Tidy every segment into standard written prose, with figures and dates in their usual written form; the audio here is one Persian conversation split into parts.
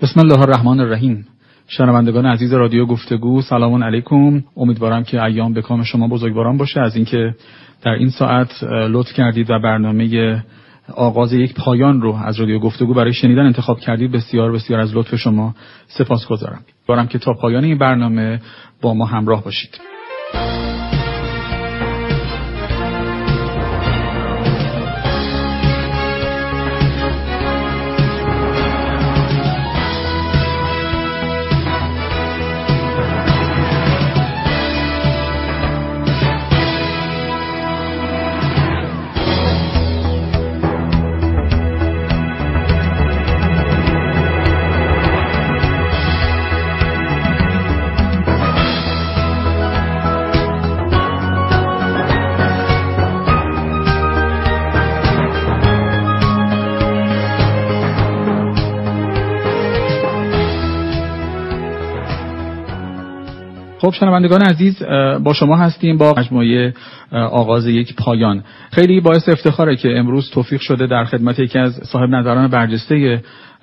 بسم الله الرحمن الرحیم. شنوندگان عزیز رادیو گفتگو، سلام علیکم. امیدوارم که ایام به کام شما بزرگواران باشه. از اینکه در این ساعت لطف کردید و برنامه آغاز یک پایان رو از رادیو گفتگو برای شنیدن انتخاب کردید، بسیار بسیار از لطف شما سپاسگزارم. امیدوارم که تا پایان این برنامه با ما همراه باشید. خب شنوندگان عزیز، با شما هستیم با مجموعه آغاز یک پایان. خیلی باعث افتخاره که امروز توفیق شده در خدمت یکی از صاحب نظران برجسته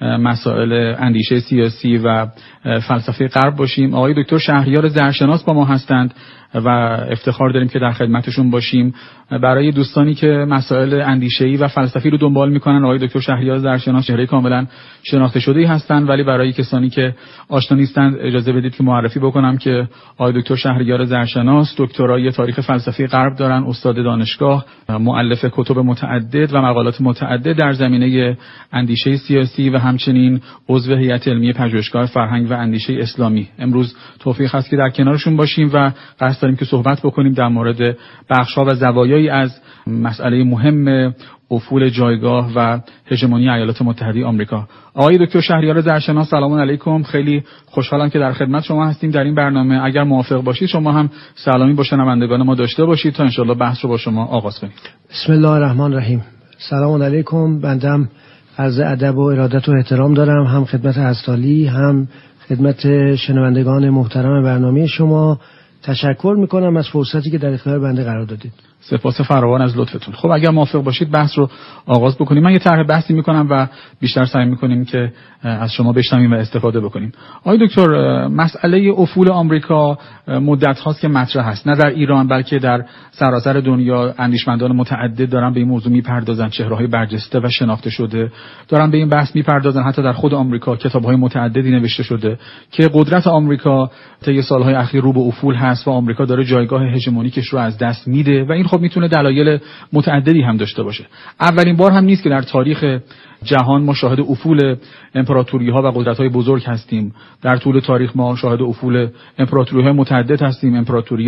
مسائل اندیشه سیاسی و فلسفه غرب باشیم. آقای دکتر شهریار زرشناس با ما هستند و افتخار داریم که در خدمتشون باشیم. برای دوستانی که مسائل اندیشه‌ای و فلسفی رو دنبال میکنن، آقای دکتر شهریار زرشناس چهره کاملا شناخته شده‌ای هستند، ولی برای کسانی که آشنا نیستند اجازه بدید که معرفی بکنم که آقای دکتر شهریار زرشناس دکترای تاریخ فلسفی غرب دارن، استاد دانشگاه، مؤلف کتب متعدد و مقالات متعدد در زمینه اندیشه سیاسی و همچنین عضو هیئت علمی پژوهشگاه فرهنگ و اندیشه اسلامی. امروز توفیق هست که در کنارشون باشیم و قصد داریم که صحبت بکنیم در مورد بخش‌ها و زوایایی از مسئله مهم افول جایگاه و هژمونی ایالات متحده آمریکا. آقای دکتر شهریار زرشناس، سلام علیکم. خیلی خوشحالم که در خدمت شما هستیم در این برنامه. اگر موافق باشید شما هم سلامی با شنوندگان ما داشته باشید تا انشالله بحث رو با شما آغاز کنیم. بسم الله الرحمن الرحیم. سلام علیکم. بنده عرض ادب و ارادت و احترام دارم، هم خدمت هستالی هم خدمت شنوندگان محترم برنامه شما. تشکر میکنم از فرصتی که در اختیار بنده قرار دادید. سپاس فراوان از لطفتون. خب اگر موافق باشید بحث رو آغاز بکنیم. من یه طرح بحثی میکنم و بیشتر سعی میکنیم که از شما بشنویم و استفاده بکنیم. آقای دکتر، مسئله افول آمریکا مدت هاست که مطرح هست، نه در ایران بلکه در سراسر دنیا. اندیشمندان متعدد دارن به این موضوع میپردازن، چهره‌های برجسته و شناخته شده دارن به این بحث میپردازن. حتی در خود آمریکا کتاب‌های متعددی نوشته شده که قدرت آمریکا طی سال‌های اخیر رو به افول هست و آمریکا داره جایگاه هژمونیکش رو از دست میده و این خب میتونه دلایل متعددی هم داشته باشه. اولین بار هم نیست که در تاریخ جهان ما شاهد افول امپراتوری‌ها و قدرت‌های بزرگ هستیم. در طول تاریخ ما شاهد افول امپراتوری‌های متعدد هستیم. امپراتوری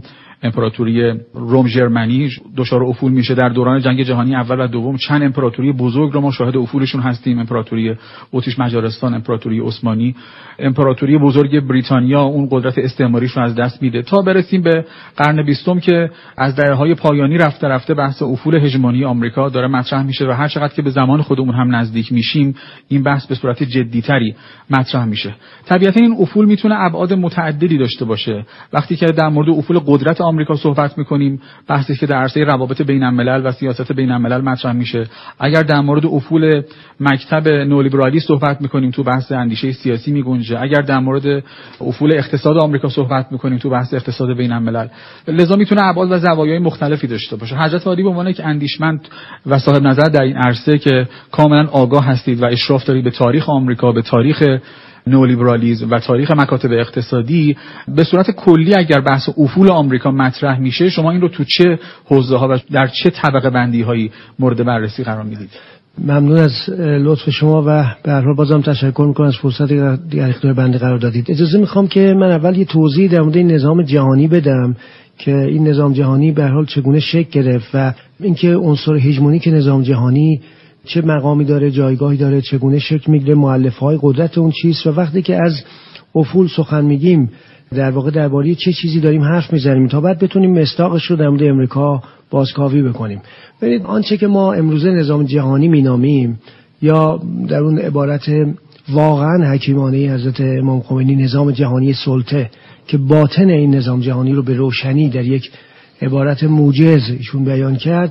روم ژرمنی دچار افول میشه. در دوران جنگ جهانی اول و دوم چند امپراتوری بزرگ رو ما شاهد افولشون هستیم. امپراتوری اتریش مجارستان، امپراتوری عثمانی، امپراتوری بزرگ بریتانیا اون قدرت استعماریش رو از دست میده، تا برسیم به قرن 20 که از دهه‌های پایانی رفته رفته بحث افول هژمونی آمریکا داره مطرح میشه و هر چقدر که به زمان خودمون هم نزدیک میشیم این بحث به صورت جدی‌تری مطرح میشه. طبیعتا این افول میتونه ابعاد متعددی داشته باشه. وقتی که در مورد افول قدرت آمریکا صحبت میکنیم، بحثی که در عرصه روابط بین الملل و سیاست بین الملل مطرح میشه. اگر در مورد افول مکتب نئولیبرالی صحبت میکنیم تو بحث اندیشه سیاسی میگنجه. اگر در مورد افول اقتصاد آمریکا صحبت میکنیم تو بحث اقتصاد بین الملل. لذا میتونه ابعاد و زوایای مختلفی داشته باشه. حضرت عالی به عنوان یک اندیشمند و صاحب نظر در این عرصه که کاملا آگاه هستید و اشراف دارید به تاریخ آمریکا، به تاریخ نئولیبرالیسم و تاریخ مکاتب اقتصادی، به صورت کلی اگر بحث افول آمریکا مطرح میشه شما این رو تو چه حوزه‌ها و در چه طبقه بندی‌هایی مورد بررسی قرار میدید؟ ممنون از لطف شما و به هر حال بازم تشکر میکنم از فرصتی که در اختیار بنده قرار دادید. اجازه میخوام که من اول یه توضیح در مورد این نظام جهانی بدم که این نظام جهانی به هر حال چگونه شکل گرفت و اینکه عنصر هژمونیک نظام جهانی چه مقامی داره، جایگاهی داره، چگونه شکل میگیره، مؤلفه‌های قدرت اون چیست و وقتی که از افول سخن میگیم در واقع درباره چه چیزی داریم حرف میزنیم تا بعد بتونیم مصداقش رو در مورد امریکا بازکاوی بکنیم. ببینید آنچه که ما امروزه نظام جهانی مینامیم یا در اون عبارت واقعا حکیمانه حضرت امام خمینی نظام جهانی سلطه که باطن این نظام جهانی رو به روشنی در یک عبارت موجز ایشون بیان کرد،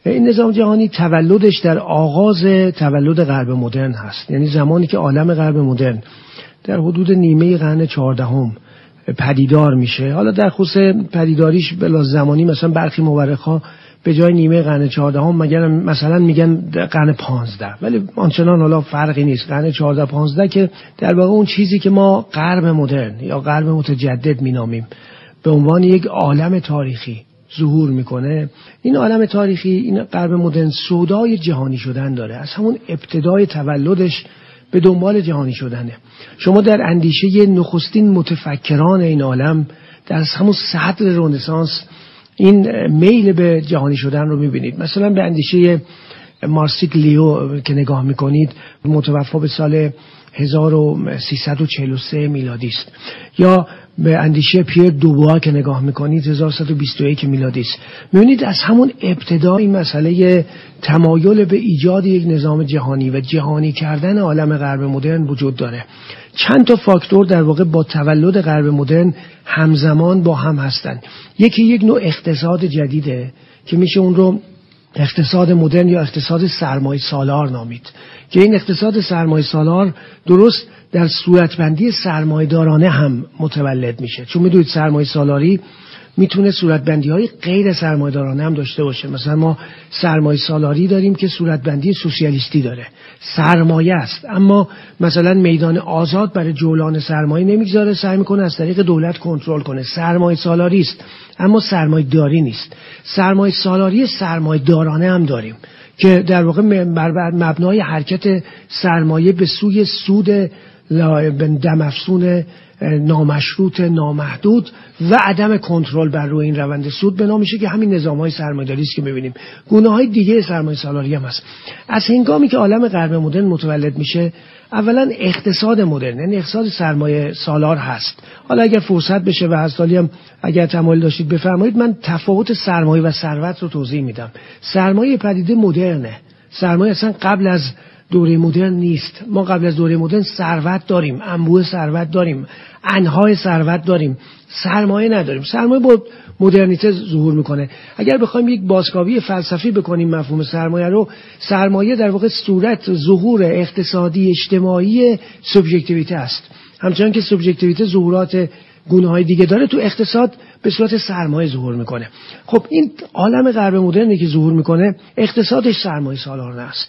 این نظام جهانی تولدش در آغاز تولد غرب مدرن هست، یعنی زمانی که عالم غرب مدرن در حدود نیمه قرن 14 پدیدار میشه. حالا در خصوص پدیداریش بلا زمانی مثلا برخی مورخ‌ها به جای نیمه قرن 14 مثلا میگن قرن 15، ولی آنچنان حالا فرقی نیست. قرن 14 15 که در واقع اون چیزی که ما غرب مدرن یا غرب متجدد مینامیم به عنوان یک عالم تاریخی ظهور میکنه. این عالم تاریخی، این غرب مدرن سودای جهانی شدن داره، از همون ابتدای تولدش به دنبال جهانی شدنه. شما در اندیشه نخستین متفکران این عالم در همون صدر رنسانس این میل به جهانی شدن رو میبینید. مثلا به اندیشه مارسیک لیو که نگاه میکنید، متوفا به سال 1343 میلادی است، یا به اندیشه پیر دوبوا که نگاه میکنید 1121 میلادی است. میبینید از همون ابتدا این مسئله تمایل به ایجاد یک نظام جهانی و جهانی کردن عالم غرب مدرن وجود داره. چند تا فاکتور در واقع با تولد غرب مدرن همزمان با هم هستن. یکی یک نوع اقتصاد جدیده که میشه اون رو اقتصاد مدرن یا اقتصاد سرمایه سالار نامید، که این اقتصاد سرمایه سالار درست در صورتبندی سرمایه‌دارانه هم متولد میشه. چون میدونید سرمایه سالاری میتونه صورتبندی‌های غیر سرمایه‌دارانه هم داشته باشه. مثلا ما سرمایه سالاری داریم که صورتبندی سوسیالیستی داره، سرمایه است، اما مثلا میدان آزاد برای جولان سرمایه نمیگذاره، سعی میکنه از طریق دولت کنترل کنه. سرمایه سالاری است اما سرمایه داری نیست. سرمایه سالاری سرمایه دارانه هم داریم که در واقع بر مبنای حرکت سرمایه به سوی سود دمافزون نامشروط نامحدود و عدم کنترل بر روی این روند سود بنا میشه که همین نظام‌های سرمایه‌داری است که می‌بینیم. گونه‌های دیگه سرمایه سالاری هم هست. از هنگامی که عالم غرب مدرن متولد میشه، اولا اقتصاد مدرن، یعنی اقتصاد سرمایه سالار هست. حالا اگر فرصت بشه و حالی هم اگر تمایل داشتید بفرمایید من تفاوت سرمایه و ثروت رو توضیح میدم. سرمایه پدیده مدرنه. سرمایه اصلا قبل از دوره مدرن نیست. ما قبل از دوره مدرن ثروت داریم، انبوه ثروت داریم، انهای ثروت داریم، سرمایه نداریم. سرمایه با مدرنیته ظهور میکنه. اگر بخوایم یک بازکاوی فلسفی بکنیم مفهوم سرمایه رو، سرمایه در واقع صورت ظهور اقتصادی اجتماعی سوبژکتیویته است. همچنان که سوبژکتیویته ظهورات گونه‌های دیگه داره، تو اقتصاد به صورت سرمایه ظهور میکنه. خب این عالم غرب مدرنی که ظهور میکنه اقتصادش سرمایه سالارانه است،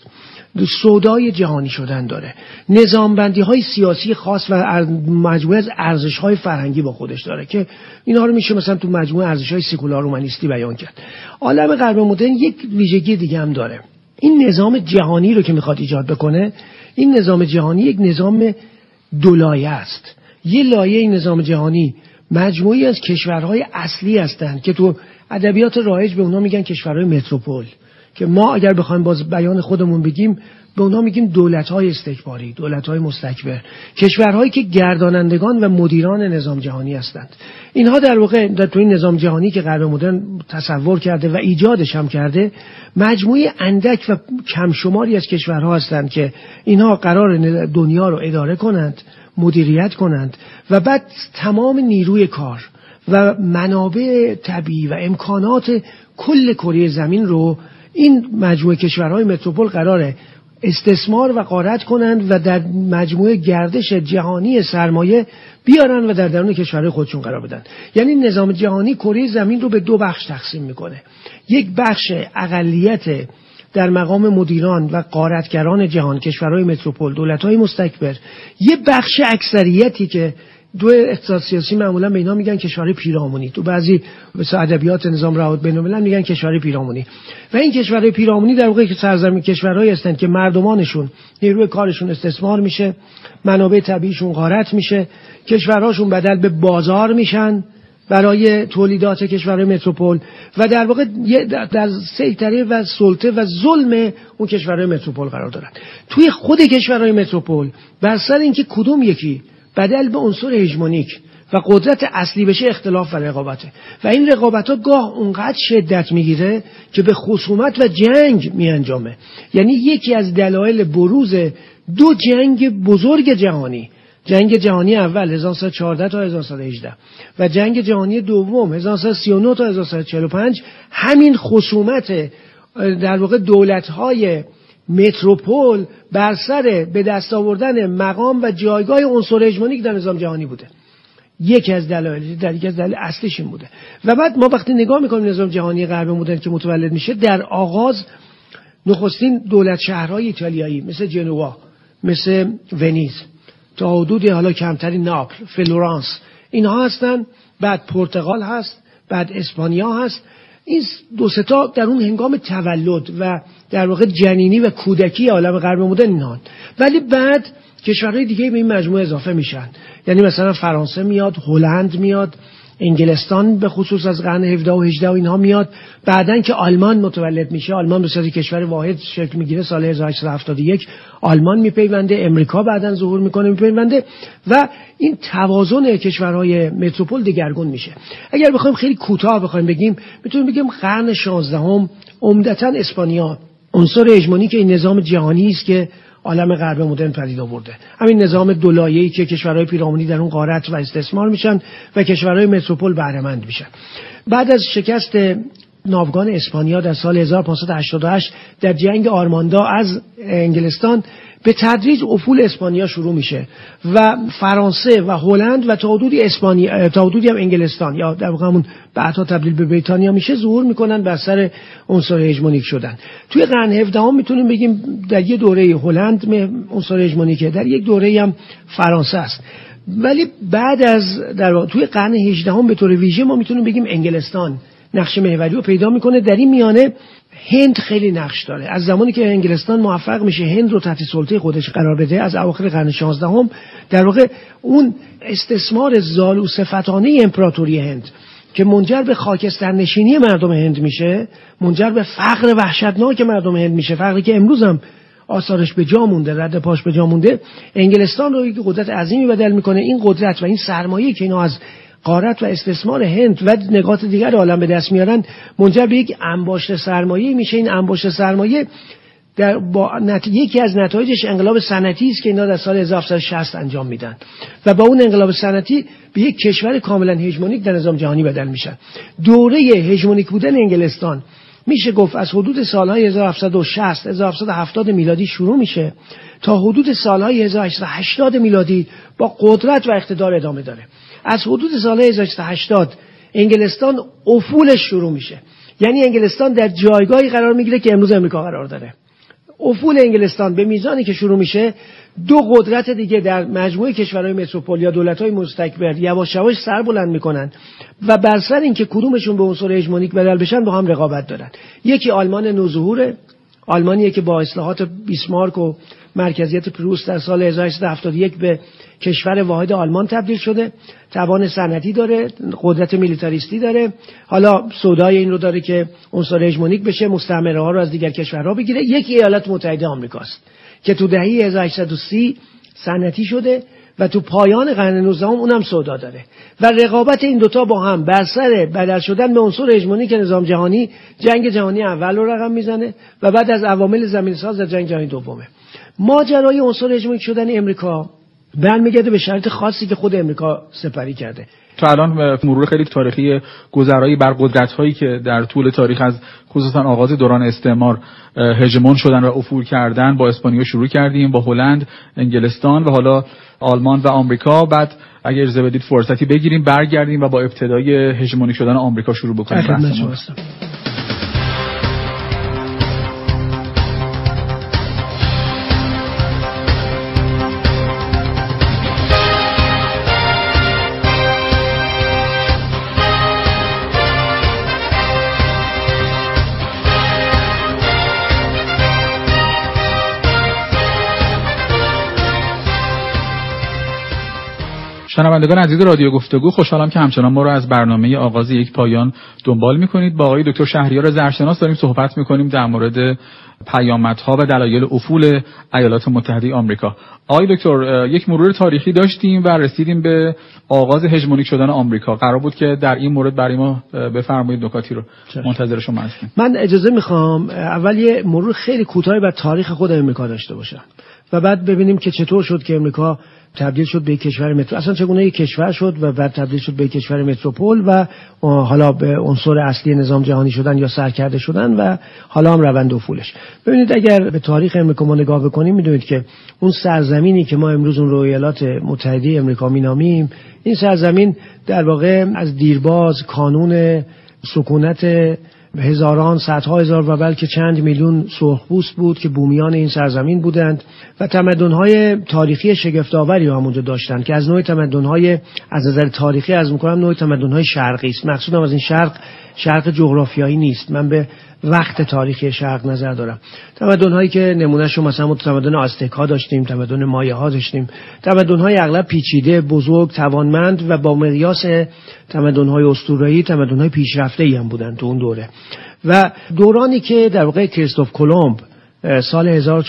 سودای جهانی شدن داره، نظامبندی‌های سیاسی خاص و مجموعه از ارزش‌های فرهنگی با خودش داره که اینها رو میشه مثلا تو مجموعه ارزش‌های سکولار رومانیستی بیان کرد. عالم غرب مدرن یک ویژگی دیگه هم داره. این نظام جهانی رو که میخواد ایجاد بکنه، این نظام جهانی یک نظام دو لایه است. یه لایه این نظام جهانی مجموعی از کشورهای اصلی هستند که تو ادبیات رایج به اونها میگن کشورهای متروپول، که ما اگر بخوایم باز بیان خودمون بگیم به اونها میگیم دولت‌های استکباری، دولت‌های مستکبر، کشورهایی که گردانندگان و مدیران نظام جهانی هستند. اینها در واقع تو این نظام جهانی که غرب مدرن تصور کرده و ایجادش هم کرده، مجموعه اندک و کم شماری از کشورها هستند که اینها قرار دنیا رو اداره کنند، مدیریت کنند و بعد تمام نیروی کار و منابع طبیعی و امکانات کل کره زمین رو این مجموعه کشورهای متروپول قراره استثمار و غارت کنند و در مجموعه گردش جهانی سرمایه بیارن و در درون کشورهای خودشون قرار بدن. یعنی نظام جهانی کره زمین رو به دو بخش تقسیم میکنه. یک بخش اقلیت در مقام مدیران و غارتگران جهان، کشورهای متروپول، دولت‌های مستکبر، یه بخش اکثریتی که دو اقتصاد سیاسی معمولا به اینا میگن کشورهای پیرامونی، تو بعضی مثلا ادبیات نظام روابط بین‌الملل میگن کشورهای پیرامونی. و این کشورهای پیرامونی در واقع سرزمین کشورهایی هستند که مردمانشون نیروی کارشون استثمار میشه، منابع طبیعیشون غارت میشه، کشورهاشون بدل به بازار میشن برای تولیدات کشورهای متروپول و در واقع در سیطره و سلطه و ظلم اون کشورهای متروپول قرار دارن. توی خود کشورهای متروپول بر سر اینکه کدوم یکی بدل به عنصر هژمونیک و قدرت اصلی بشه اختلاف و رقابته و این رقابت‌ها گاه اونقدر شدت میگیره که به خصومت و جنگ میانجامه. یعنی یکی از دلایل بروز دو جنگ بزرگ جهانی، جنگ جهانی اول 1914 تا 1918 و جنگ جهانی دوم 1939 تا 1945، همین خصومت در واقع دولت‌های متروپول بر سر به دست آوردن مقام و جایگاه عنصر هژمونیک در نظام جهانی بوده. یکی از دلایل اصلیش این بوده. و بعد ما وقتی نگاه میکنیم نظام جهانی غرب مدرن که متولد میشه، در آغاز نخستین دولت شهرهای ایتالیایی مثل جنوا، مثل ونیز، تا حدود حالا کمتری ناپل، فلورانس، اینها هستن. بعد پرتغال هست، بعد اسپانیا هست. این دو سه تا در اون هنگام تولد و در واقع جنینی و کودکی عالم غرب مدرن اینها. ولی بعد کشورهای دیگه به این مجموعه اضافه میشن. یعنی مثلا فرانسه میاد، هلند میاد، انگلستان به خصوص از قرن 17 و 18 و اینها میاد. بعدن که آلمان متولد میشه، آلمان به صورت کشور واحد شکل میگیره سال 1871. آلمان میپیونده، امریکا بعدن ظهور میکنه میپیونده و این توازن کشورهای متروپول دگرگون میشه. اگر بخوایم خیلی کوتاه بخوایم بگیم، میتونیم بگیم قرن 16 عمدتاً اسپانیا عنصر هژمونیک این نظام جهانی است که عالم غرب مدرن پدید آورده. همین نظام دولایه‌ای که کشورهای پیرامونی در اون غارت و استثمار میشن و کشورهای متروپول بهره مند میشن. بعد از شکست ناوگان اسپانیا در سال 1588 در جنگ آرماندا از انگلستان، به تدریج افول اسپانیا شروع میشه و فرانسه و هلند و تا حدودی اسپانیا، تا حدودی هم انگلستان یا در واقع همون بعدها تبدیل به بریتانیا میشه، ظهور میکنن بر سر عنصر هژمونیک شدن. توی قرن 17 میتونیم بگیم در یک دوره هلند عنصر هژمونیکه، در یک دوره هم فرانسه است. ولی بعد از توی قرن 18 به طور ویژه ما میتونیم بگیم انگلستان نقش محوری رو پیدا میکنه. در این میانه هند خیلی نقش داره. از زمانی که انگلستان موفق میشه هند رو تحت سلطه خودش قرار بده، از اواخر قرن 16 در واقع اون استثمار زالوصفتانه امپراتوری هند که منجر به خاکسترنشینی مردم هند میشه، منجر به فقر وحشتناک مردم هند میشه، فقری که امروز هم آثارش به جا مونده، رد پاش به جا مونده، انگلستان رو یک قدرت عظیمی بدل میکنه. این قدرت و این سرمایه‌ای که اینا از غارت و استثمار هند و نقاط دیگر عالم به دست میارن، منجر به یک انباشت سرمایه میشه. این انباشت سرمایه یکی از نتایجش انقلاب صنعتی است که اینا در سال 1760 انجام میدن و با اون انقلاب صنعتی به یک کشور کاملا هژمونیک در نظام جهانی بدل میشن. دوره هژمونیک بودن انگلستان میشه گفت از حدود سالهای 1760 1770 میلادی شروع میشه تا حدود سالهای 1880 میلادی با قدرت و اقتدار ادامه داره. از حدود سال 1880 انگلستان افولش شروع میشه. یعنی انگلستان در جایگاهی قرار میگیره که امروز امریکا قرار داره. افول انگلستان به میزانی که شروع میشه، دو قدرت دیگه در مجموعه کشورهای متروپول یا دولت‌های مستکبر یواش یواش سر بلند میکنن و بر سر اینکه کدومشون به عنصر هژمونیک بدل بشن با هم رقابت دارن. یکی آلمان نوظهوره، آلمانیه که با اصلاحات بیسمارک و مرکزیت پروست در سال 1871 به کشور واحد آلمان تبدیل شده، توان صنعتی داره، قدرت میلیتاریستی داره، حالا سودای این رو داره که عنصر هژمونیک بشه، مستعمره ها رو از دیگر کشورها بگیره. یکی ایالات متحده آمریکاست که تو دهه 1830 صنعتی شده و تو پایان قرن 19 اونم سودا داره و رقابت این دوتا با هم بر سر بدل شدن به عنصر هژمونیک نظام جهانی، جنگ جهانی اول رو رقم میزنه و بعد از عوامل زمینه‌ساز در جنگ جهانی دومه. ماجرای عنصر هژمونیک شدن امریکا برمیگرده به شرایط خاصی که خود امریکا سپری کرده. تا الان مرور خیلی تاریخی گذرایی بر قدرت‌هایی که در طول تاریخ از خصوصا آغاز دوران استعمار هژمون شدن و افول کردن، با اسپانیا شروع کردیم، با هلند، انگلستان و حالا آلمان و آمریکا. بعد اگر اجازه بدید فرصتی بگیریم برگردیم و با ابتدای هژمونیک شدن آمریکا شروع بکنیم. شنوندگان عزیز رادیو گفتگو، خوشحالم که همچنان ما رو از برنامه آغاز یک پایان دنبال میکنید. با آقای دکتر شهریار زرشناس داریم صحبت میکنیم در مورد پیامدها و دلایل افول ایالات متحده آمریکا. آقای دکتر، یک مرور تاریخی داشتیم و رسیدیم به آغاز هژمونیک شدن آمریکا. قرار بود که در این مورد برای ما بفرمایید، نکاتی رو منتظر شما هستیم. من اجازه میخوام اول یه مرور خیلی کوتاهی بر تاریخ خود آمریکا داشته باشم و بعد ببینیم که چطور شد که امریکا تبدیل شد به یک کشور مترو، اصلا چگونه یک کشور شد و بعد تبدیل شد به یک کشور متروپول و حالا به عنصر اصلی نظام جهانی شدن یا سرکرده شدن و حالا هم روند افولش. ببینید اگر به تاریخ امریکا ما نگاه بکنیم میدونید که اون سرزمینی که ما امروز اون رو ایالات متحده امریکا مینامیم، این سرزمین در واقع از دیرباز کانون سکونت هزاران، صدها هزار و بلکه چند میلیون سرخپوست بود که بومیان این سرزمین بودند و تمدن‌های تاریخی شگفت‌آوری هم اونجا داشتند که از نوع تمدن‌های از نظر تاریخی از می‌کنم نوع تمدن‌های شرقی است. مقصودم از این شرق جغرافیایی نیست، من به وقت تاریخی شرق نظر دارم. تمدن‌هایی که نمونه‌شو مثلا تمدن آزتک‌ها داشتیم، تمدن مایاها داشتیم، تمدن‌های اغلب پیچیده، بزرگ، توانمند و با مقیاس تمدن‌های اسطوره‌ای تمدن‌های پیشرفته‌ای هم بودن تو اون دوره. و دورانی که در واقع کریستوف کلمب سال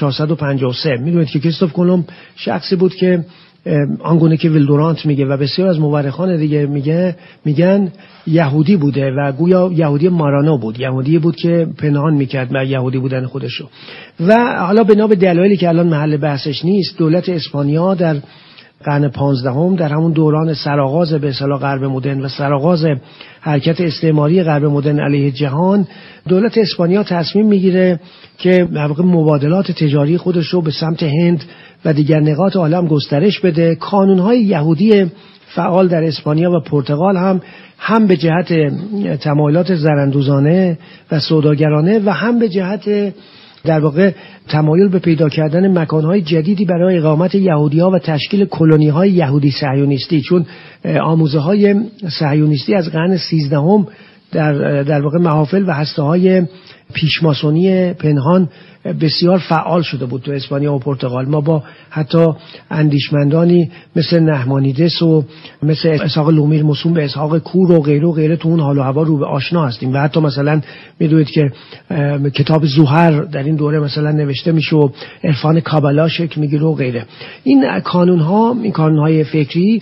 1453 می‌دونید که کریستوف کلمب شخصی بود که آنگونه که ویل دورانت میگه و بسیار از مورخان دیگه میگن یهودی بوده و گویا یهودی مارانو بود، یهودی بود که پنهان میکرد و یهودی بودن خودشو. و حالا بنا به دلایلی که الان محل بحثش نیست، دولت اسپانیا در قرن 15 در همون دوران سرآغاز به اصطلاح غرب مدرن و سرآغاز حرکت استعماری غرب مدرن علیه جهان، دولت اسپانیا تصمیم میگیره که در واقع مبادلات تجاری خودش رو به سمت هند و دیگر نقاط عالم گسترش بده. کانونهای یهودی فعال در اسپانیا و پرتغال هم به جهت تمایلات زراندوزانه و سوداگرانه و هم به جهت در واقع تمایل به پیدا کردن مکانهای جدیدی برای اقامت یهودی‌ها و تشکیل کلونی‌های یهودی صهیونیستی، چون آموزه‌های صهیونیستی از قرن 13 در واقع محافل و هسته‌های پیشماسونی پنهان بسیار فعال شده بود تو اسپانیا و پرتغال. ما با حتی اندیشمندانی مثل نحمانیدس و مثل اسحاق لومیر موسوم به اسحاق کور و غیره تو اون حال و هوا رو به آشنا هستیم و حتی مثلا میدونید که کتاب زوهر در این دوره مثلا نوشته میشه و عرفان کابالا شکل میگیره و غیره. این کانونهای فکری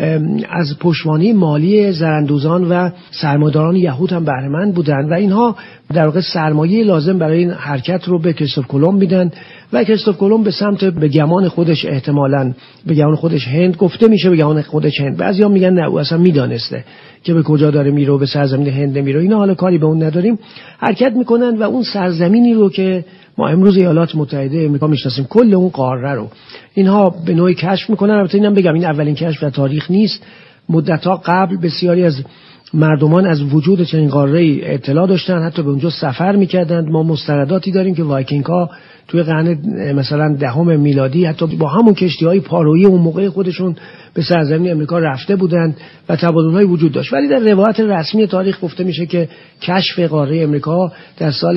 از پشتوانه مالی زراندوزان و سرمایه‌داران یهود هم بهره مند بودند و اینها در واقع سرمایه لازم برای این حرکت رو به کریستوف کلمب میدن و کریستوف کلمب به سمت به گمان خودش احتمالاً به گمان خودش هند گفته میشه، به گمان خودش هند، بعضیا میگن نه او اصلا میدانسته که به کجا داره میره و به سرزمین هند میره، اینا حالا کاری به اون نداریم. حرکت میکنن و اون سرزمینی رو که ما امروز ایالات متحده آمریکا میشناسیم، کل اون قاره رو اینها به نوعی کشف میکنن. البته اینم بگم این اولین کشف در تاریخ نیست، مدت‌ها قبل بسیاری از مردمان از وجود چنین قاره‌ای اطلاع داشتن، حتی به اونجا سفر میکردند. ما مستنداتی داریم که وایکینگ‌ها توی قرن مثلا 10 میلادی حتی با همون کشتی‌های پارویی اون موقع خودشون به سرزمین امریکا رفته بودند و تبادل‌های وجود داشت. ولی در روایت رسمی تاریخ گفته میشه که کشف قاره امریکا در سال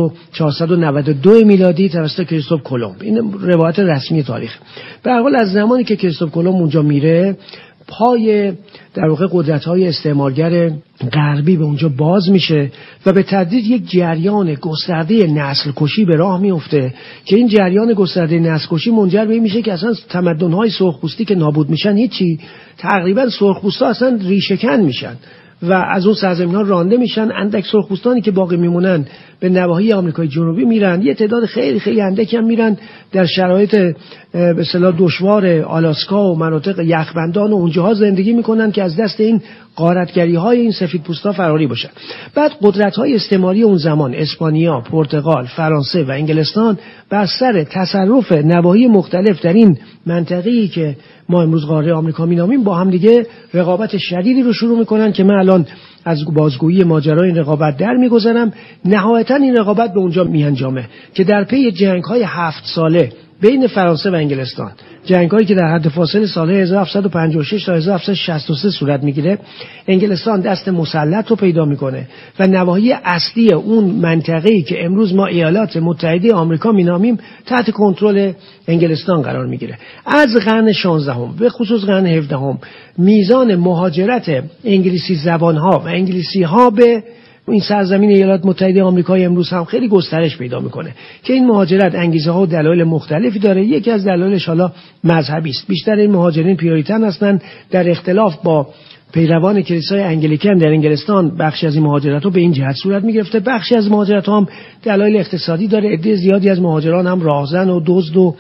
1492 میلادی توسط کریستوف کلمب، این روایت رسمی تاریخ. به هر حال از زمانی که کریستوف کلمب اونجا میره، پای در واقع قدرت‌های استعمارگر غربی به اونجا باز میشه و به تدریج یک جریان گسترده نسل کشی به راه میفته که این جریان گسترده نسل کشی منجر به این میشه که اصلا تمدن‌های سرخپوستی که نابود میشن هیچی، تقریبا سرخپوستا اصلا ریشه‌کن میشن و از اون سرزمین‌ها رانده میشن. اندک سرخپوستانی که باقی میمونن به نواحی آمریکای جنوبی میرن، یه تعداد خیلی خیلی اندکی هم میرن در شرایط به اصطلاح دشوار آلاسکا و مناطق یخبندان و اونجاها زندگی میکنن که از دست این غارتگری‌های این سفیدپوستا فراری باشن. بعد قدرت‌های استعماری اون زمان، اسپانیا، پرتغال، فرانسه و انگلستان، بر سر تصرف نواحی مختلف در این منطقه‌ای که ما امروز قاره آمریکا مینامیم با هم دیگه رقابت شدیدی رو شروع میکنن که من الان از بازگویی ماجرای این رقابت در میگذرم. نهایتا این رقابت به اونجا میانجامه که در پی جنگ‌های 7 ساله بین فرانسه و انگلستان، جنگ‌هایی که در حد فاصله سال 1756 تا 1763 صورت میگیره، انگلستان دست مسلط رو پیدا میکنه و نواحی اصلی اون منطقه‌ای که امروز ما ایالات متحده آمریکا مینامیم تحت کنترل انگلستان قرار میگیره. از قرن 16 به خصوص قرن 17 میزان مهاجرت انگلیسی زبان‌ها و انگلیسی‌ها به این سرزمین ایالات متحده آمریکای امروز هم خیلی گسترش پیدا میکنه که این مهاجرت انگیزه ها و دلایل مختلفی داره. یکی از دلایلش حالا مذهبی است. بیشتر این مهاجرین پیوریتن هستند، در اختلاف با پیروان کلیسای انگلیکن در انگلستان بخشی از این مهاجرت ها به این جهت صورت میگرفته، بخشی از مهاجرت ها هم دلایل اقتصادی داره. عده زیادی از مهاجران هم راهزن و دزد و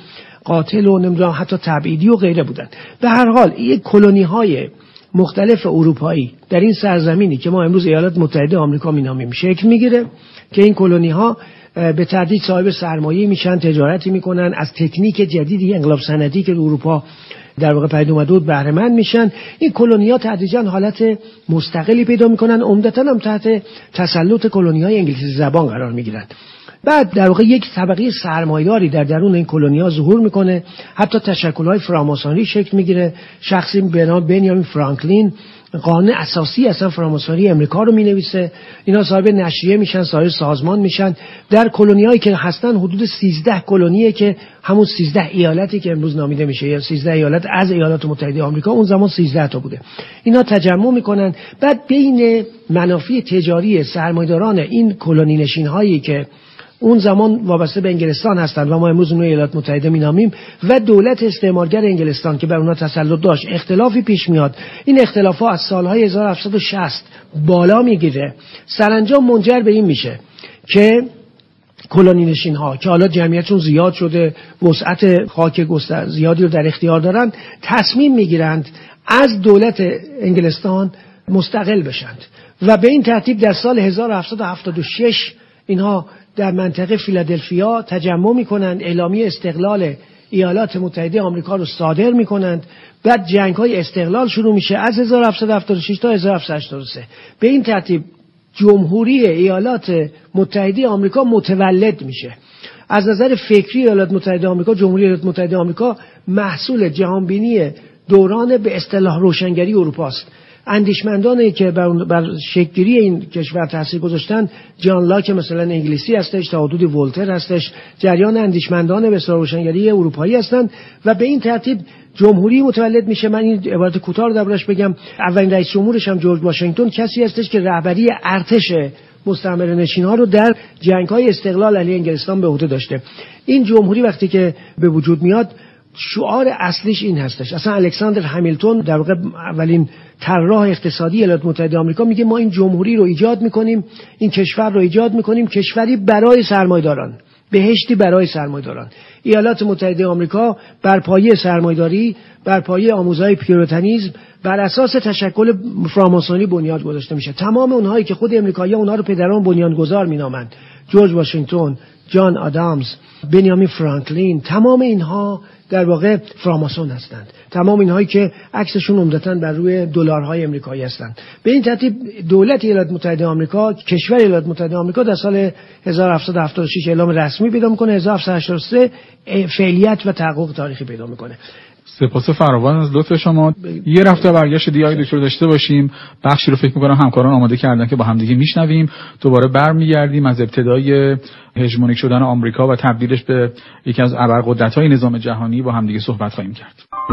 قاتل و نمیدونم حتی تبعیدی و غیره بودن. به هر حال این کلونی‌های مختلف اروپایی در این سرزمینی که ما امروز ایالات متحده آمریکا می‌نامیم شکل میگیره که این کلونی‌ها به تدریج صاحب سرمایه میشن، تجارتی میکنن، از تکنیک جدیدی انقلاب صنعتی که اروپا در واقع پدید اومده بود بهره مند میشن. این کلونی‌ها تدریجاً حالت مستقلی پیدا میکنن، عمدتاً هم تحت تسلط کلونی‌های انگلیسی زبان قرار میگیرن. بعد در واقع یک طبقه سرمایه‌داری در درون این کلونی‌ها ظهور میکنه، حتی تشکل‌های فراماسونی شکل میگیره. شخصی به نام بنیامین فرانکلین قانون اساسی اصلا فراماسونی امریکا رو مینویسه. اینا صاحب نشریه میشن، صاحب سازمان میشن. در کلونیایی که هستن حدود 13 کلونیه که همون 13 ایالتی که امروز نامیده میشه، یا 13 ایالت از ایالات متحده آمریکا، اون زمان 13 تا بوده. اینا تجمع میکنن. بعد بین منافع تجاری سرمایه‌داران این کلونی نشین‌هایی که اون زمان وابسته به انگلستان هستند و ما امروز اونو ایالات متحده مینامیم و دولت استعمارگر انگلستان که بر اونها تسلط داشت، اختلافی پیش میاد. این اختلافات از سالهای 1760 بالا میگیره، سرانجام منجر به این میشه که کلونی نشین ها که حالا جمعیتشون زیاد شده، وسعت خاک زیادی رو در اختیار دارن، تصمیم میگیرند از دولت انگلستان مستقل بشند و به این ترتیب در سال 1776 اینها در منطقه فیلادلفیا تجمع میکنند، اعلامیه استقلال ایالات متحده آمریکا رو صادر میکنند. بعد جنگ‌های استقلال شروع میشه از 1776 تا 1783. به این ترتیب جمهوری ایالات متحده آمریکا متولد میشه. از نظر فکری ایالات متحده آمریکا، جمهوری ایالات متحده آمریکا محصول جهانبینی دوران به اصطلاح روشنگری اروپا است. اندیشمندانی که بر شکل‌گیری این کشور تاثیر گذاشتن، جان لاک مثلا انگلیسی هستش، تا حدود ولتر هستش، جریان اندیشمندان به اصطلاح روشنگری اروپایی هستند و به این ترتیب جمهوری متولد میشه. من این عبارت کوتاه رو دربارش بگم. اولین رئیس جمهورش هم جورج واشنگتن کسی هستش که رهبری ارتش مستعمره نشین‌ها رو در جنگ‌های استقلال علیه انگلستان به عهده داشته. این جمهوری وقتی که به وجود میاد شعار اصلیش این هستش. اصلا الکساندر همیلتون در واقع اولین طراح اقتصادی ایالات متحده آمریکا میگه ما این جمهوری رو ایجاد میکنیم، این کشور رو ایجاد میکنیم، کشوری برای سرمایه‌داران، بهشتی برای سرمایه‌داران. ایالات متحده آمریکا بر پایه سرمایه‌داری، بر پایه آموزهای پیوریتانیسم، بر اساس تشکل فراماسونی بنیاد گذاشته میشه. تمام اونهایی که خود امریکایی‌ها اونها رو پدران بنیانگذار مینامند، جورج واشنگتن، جان آدامز، بنیامین فرانکلین، تمام اینها در واقع فراماسون هستند. تمام اینهایی که عکسشون عمدتاً بر روی دلارهای امریکایی هستند. به این ترتیب دولت ایالات متحده آمریکا، کشور ایالات متحده آمریکا در سال 1776 اعلام رسمی پیدا میکنه، 1783 فعالیت و تحقق تاریخی پیدا میکنه. سپاس فراوان از لطف شما. یه رفته برگشت دیگه دکتر داشته باشیم. بخشی رو فکر می‌کنم همکاران آماده کردن که با هم دیگه میشنویم. دوباره برمیگردیم از ابتدای هژمونیک شدن آمریکا و تبدیلش به یکی از ابرقدرت‌های نظام جهانی با هم دیگه صحبت خواهیم کرد.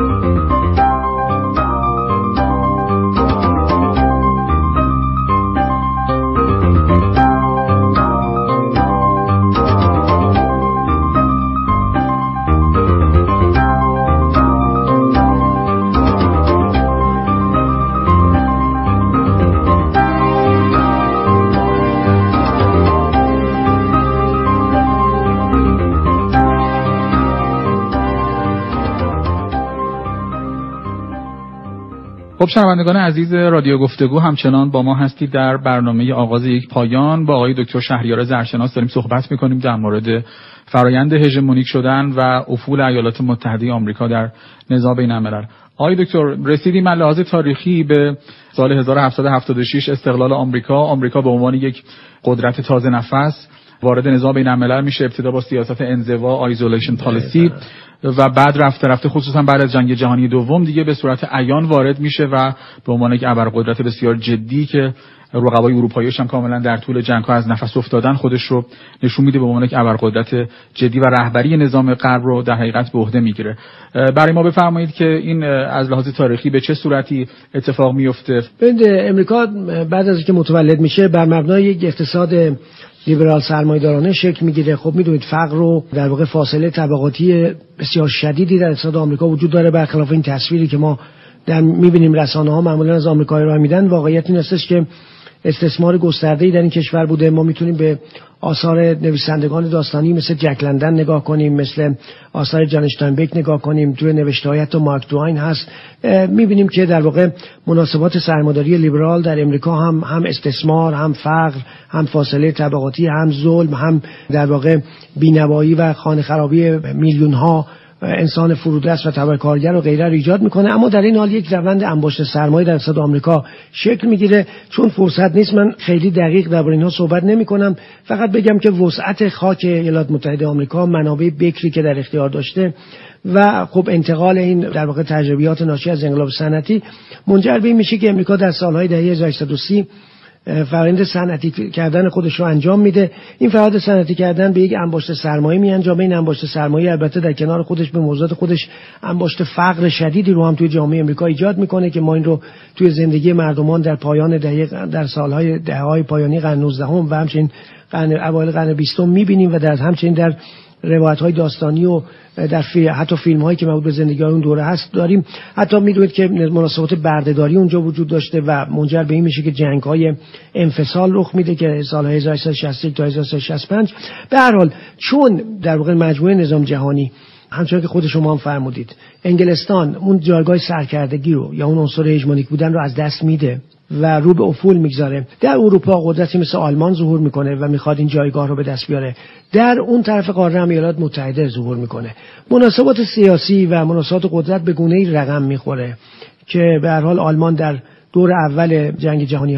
خب شنوندگان عزیز رادیو گفتگو، همچنان با ما هستید در برنامه آغاز یک پایان. با آقای دکتر شهریار زرشناس داریم صحبت می‌کنیم در مورد فرایند هژمونیک شدن و افول ایالات متحده آمریکا در نزاع بین‌الملل. آقای دکتر، رسیدیم از لحاظ تاریخی به سال 1776 استقلال آمریکا به عنوان یک قدرت تازه نفس وارد نزاع بین‌الملل میشه. ابتدا با سیاست انزوا، آیزولیشن پالیسی، و بعد رفته خصوصا بعد از جنگ جهانی دوم دیگه به صورت عیان وارد میشه و به عنوان یک ابرقدرت بسیار جدی که رقبای اروپایی‌اش هم کاملا در طول جنگ‌ها از نفس افتادن خودش رو نشون میده، به عنوان یک ابرقدرت جدی و رهبری نظام غرب رو در حقیقت به عهده میگیره. برای ما بفرمایید که این از لحاظ تاریخی به چه صورتی اتفاق میفته؟ امریکا بعد از اینکه متولد میشه بر مبنای یک اقتصاد لیبرال سرمایه‌دارانه شکل میگیره. خب میدونید فقر رو در واقع فاصله طبقاتی بسیار شدیدی در اقتصاد آمریکا وجود داره، برخلاف این تصویری که ما میبینیم رسانه‌ها معمولا از آمریکایی رو میدن. واقعیت این هستش که استثمار گسترده‌ای در این کشور بوده. ما میتونیم به آثار نویسندگان داستانی مثل جک لندن نگاه کنیم، مثل آثار جان استاینبک نگاه کنیم، توی نوشته‌های حتی مارک دوین هست. می‌بینیم که در واقع مناسبات سرمایه‌داری لیبرال در امریکا هم استثمار، هم فقر، هم فاصله طبقاتی، هم ظلم، هم در واقع بی‌نوایی و خانه خرابی میلیون‌ها انسان فرودرس و طبقه کارگر و غیره رو ایجاد میکنه. اما در این حال یک روند انباشت سرمایه در اقتصاد آمریکا شکل میگیره. چون فرصت نیست من خیلی دقیق درباره اینها صحبت نمیکنم، فقط بگم که وسعت خاک ایالات متحده آمریکا، منابع بکری که در اختیار داشته و خب انتقال این در واقع تجربیات ناشی از انقلاب صنعتی منجر به این میشه که امریکا در سالهای دهه 1830 فرآیند صنعتی کردن خودش رو انجام میده. این فرآیند صنعتی کردن به یک انباشت سرمایه میانجامه. این انباشت سرمایه البته در کنار خودش به موضوعات خودش انباشت فقر شدیدی رو هم توی جامعه امریکا ایجاد میکنه که ما این رو توی زندگی مردمان در پایان در سالهای دهه‌های پایانی قرن 19 و همچنین اوایل قرن 20 میبینیم و در همچنین در روایت‌های داستانی و در حتی فیلم‌هایی که مربوط به زندگی اون دوره هست داریم. حتی می‌دونید که مناسبات بردهداری اونجا وجود داشته و منجر به این میشه که جنگ‌های انفصال رخ میده که سال‌های 1861 تا 1865. به هر حال چون در واقع مجموعه نظام جهانی همچنان که خود شما هم فرمودید انگلستان اون جایگاه سرکردگی رو یا اون عنصر هژمونیک بودن رو از دست میده و رو به افول میگذاره، در اروپا قدرتی مثل آلمان ظهور میکنه و میخواد این جایگاه رو به دست بیاره. در اون طرف قاره هم ایالات متحده ظهور میکنه. مناسبات سیاسی و مناسبات قدرت به گونه‌ای رقم میخوره که به هر حال آلمان در دور اول جنگ جهانی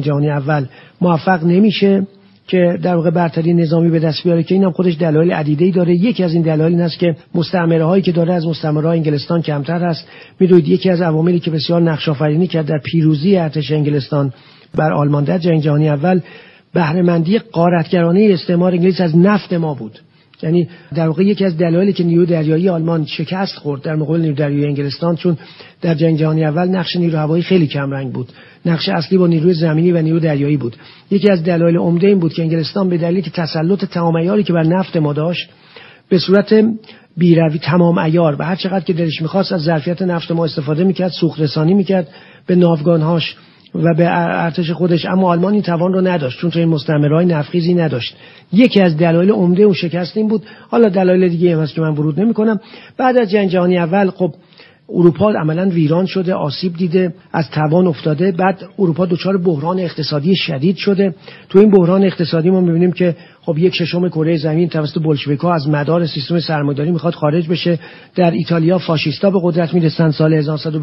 اول موفق نمیشه که در واقع برتری نظامی به دست بیاره که اینم خودش دلایل عدیده‌ای داره. یکی از این دلایل این است که مستعمره‌هایی که داره از مستعمره‌های انگلستان کمتر است. می‌دونید یکی از عواملی که بسیار نقش آفرینی کرد در پیروزی ارتش انگلستان بر آلمان در جنگ جهانی اول بهره مندی غارتگرانه استعمار انگلیس از نفت ما بود. یعنی در واقع یکی از دلایلی که نیروی دریایی آلمان شکست خورد در مقابل نیروی دریایی انگلستان، چون در جنگ جهانی اول نقش نیروی هوایی خیلی کم رنگ بود، نقش اصلی با نیروی زمینی و نیروی دریایی بود. یکی از دلایل عمده این بود که انگلستان به دلیل تسلط تمام عیاری که بر نفت ما داشت به صورت بیروی تمام عیار و هر چقدر که دلش می‌خواست از ظرفیت نفت ما استفاده می‌کرد، سوخت رسانی می‌کرد به ناوگان‌هاش و به ارتش خودش. اما آلمان این توان رو نداشت چون این مستعمره‌های نفتخیزی نداشت. یکی از دلایل عمده اون شکست این بود. حالا دلایل دیگه هم هست که من ورود نمی‌کنم. بعد از جنگ جهانی اول خب اروپا عملاً ویران شده، آسیب دیده، از توان افتاده. بعد اروپا دچار بحران اقتصادی شدید شده. تو این بحران اقتصادی ما می‌بینیم که خب 1/6 کره زمین توسط بولشویک‌ها از مدار سیستم سرمایه‌داری می‌خواد خارج بشه. در ایتالیا فاشیستا به قدرت میرسن سال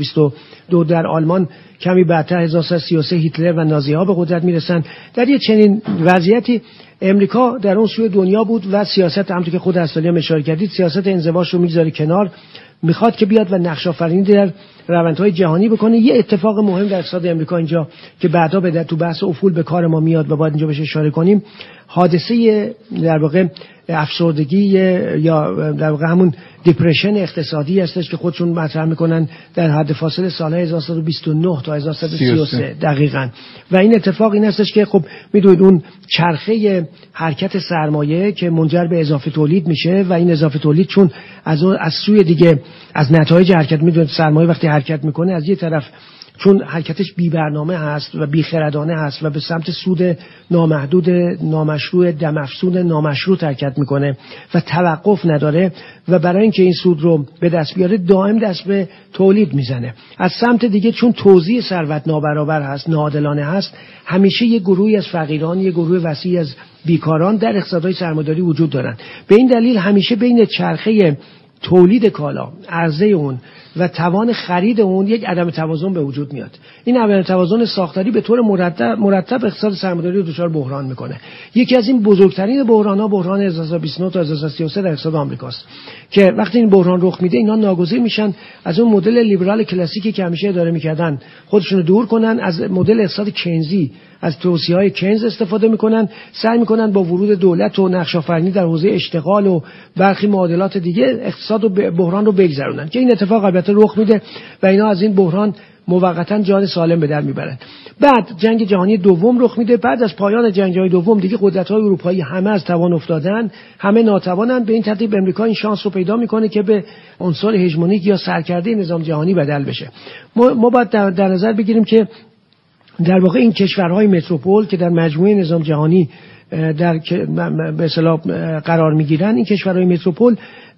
1922. در آلمان کمی بعدتر 1933 هیتلر و نازی‌ها به قدرت میرسن. در یه چنین وضعیتی امریکا در اون سوی دنیا بود و سیاست همونطور که خود استالی هم اشاره کردید سیاست انزواش رو می‌ذاره کنار، میخواد که بیاد و نقش آفرینی در روندهای جهانی بکنه. یه اتفاق مهم در اقتصاد امریکا اینجا که بعدا تو بحث افول به کار ما میاد و باید اینجا بهش اشاره کنیم، حادثه در واقع افسردگی یا در واقع همون دیپرشن اقتصادی هستش که خودشون مطرح میکنن در حد فاصله سالهای 1929 تا 1933 دقیقاً. و این اتفاق این هستش که خب میدونید اون چرخه حرکت سرمایه که منجر به اضافه تولید میشه و این اضافه تولید چون از سوی دیگه از نتایج حرکت، میدونید سرمایه وقتی حرکت میکنه از یه طرف چون حرکتش بی برنامه هست و بی خردانه هست و به سمت سود نامحدود، نامشروع، دم‌افزون، نامشروط حرکت میکنه و توقف نداره و برای اینکه این سود رو به دست بیاره دائم دست به تولید میزنه. از سمت دیگه چون توزیع ثروت نابرابر هست، ناعادلانه هست، همیشه یه گروهی از فقیران، یه گروه وسیعی از بیکاران در اقتصادهای سرمایه‌داری وجود دارن. به این دلیل همیشه بین چرخه تولید کالا، عرضه اون و توان خرید اون یک عدم توازن به وجود میاد. این عدم توازن ساختاری به طور مرتب اقتصاد سرمایه‌داری رو دچار بحران میکنه. یکی از این بزرگترین بحران‌ها بحران 1929 تا 1933 در اقتصاد آمریکاست که وقتی این بحران رخ میده اینا ناگزیر میشن از اون مدل لیبرال کلاسیکی که همیشه اداره میکردن خودشون رو دور کنن، از مدل اقتصاد کینزی، از توصیه‌های کینز استفاده میکنن، سعی میکنن با ورود دولت و نقش آفرینی در حوزه اشتغال و برخی معادلات دیگه اقتصاد و بحران رو بگذرونن که این اتفاق البته رخ میده و اینا از این بحران موقتا جان سالم به در میبرن. بعد جنگ جهانی دوم رخ میده. بعد از پایان جنگ جهانی دوم دیگه قدرت‌های اروپایی همه از توان افتادن، همه ناتوانن. به این ترتیب امریکا این شانس رو پیدا میکنه که به عنصر هژمونیک یا سرکرده نظام جهانی بدل بشه. ما باید در نظر بگیریم که در واقع این کشورهای متروپول که در مجموعه نظام جهانی در به اصطلاح قرار میگیرن، این کشورهای متروپول